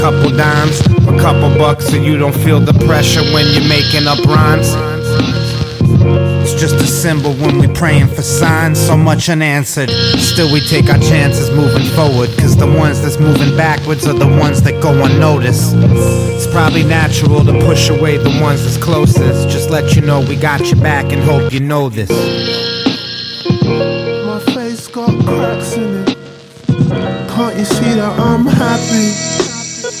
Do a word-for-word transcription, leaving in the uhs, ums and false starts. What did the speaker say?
Couple dimes, a couple bucks, so you don't feel the pressure when you're making up rhymes. It's just a symbol when we praying for signs, so much unanswered. Still we take our chances moving forward, cause the ones that's moving backwards are the ones that go unnoticed. It's probably natural to push away the ones that's closest. Just let you know we got your back and hope you know this. My face got cracks in it. Can't you see that I'm happy?